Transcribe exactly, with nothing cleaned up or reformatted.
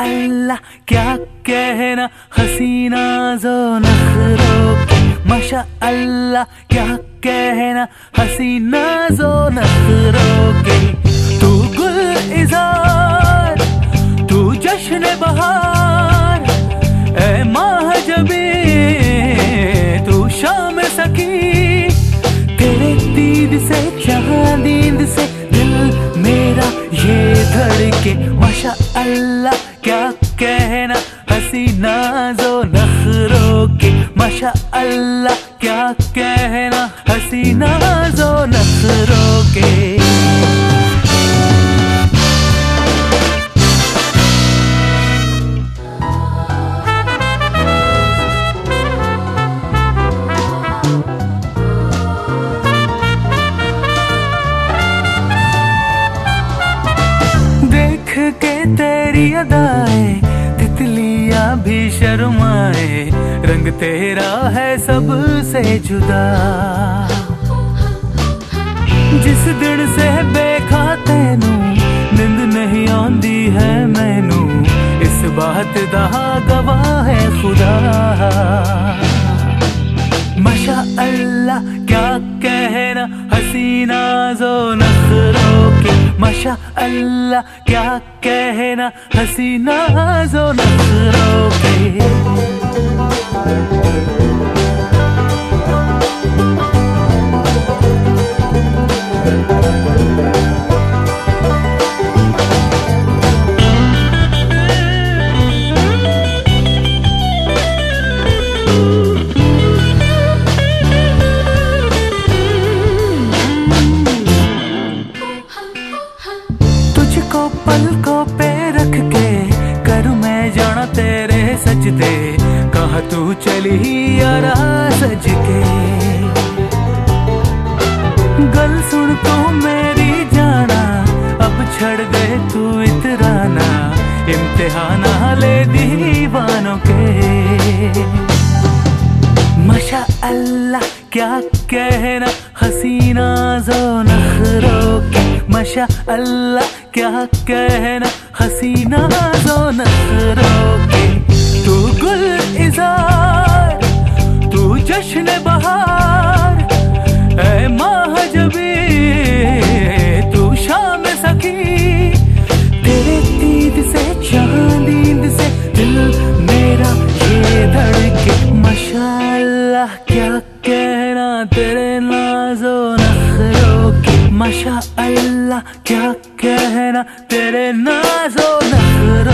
अल्लाह क्या कहना हसीना जो नखरों के, माशा अल्लाह क्या कहना हसीना जो नखरों के। तू गुल इज़ार, तू जश्न बहार, ए माह जबी तू शाम सकी। तेरे दीद से चांदीद से दिल मेरा ये धड़के, माशा अल्लाह क्या कहना हसीना जो नखरों के, माशा अल्लाह क्या कहना हसीना जो नखरों के। देख के तेरी अदाएं तितलियां भी शर्माए, रंग तेरा है सबसे जुदा। जिस दिन से देखा तैनू निंद नहीं आंदी है मैनू, इस बात दा गवाह है खुदा। माशा अल्लाह क्या कहना हसीना जो नखरों के, माशा अल्लाह क्या कहना हसीना जो नखरों के। तुझको पलकों पे रख के करूं मैं जाना तेरे सजदे, कहाँ तू चली यारा सज के। गल सुन तो मेरी जाना, अब छड़ गए तू इतराना, इम्तिहाना ले दीवानों के। माशा अल्लाह क्या कहना हसीना जो नखरों के, माशा अल्लाह क्या कहना हसीना जो नखरों के। तू गुल इज़ार, तू जश्न बहार, ऐ माह जबी तू शाम सकी। तेरे दीद से चांदीद से दिल मेरा ये धड़के, माशा अल्लाह क्या कहना तेरे नाज़ो नखरों के, माशा अल्लाह क्या कहना तेरे नाज़ो नखरों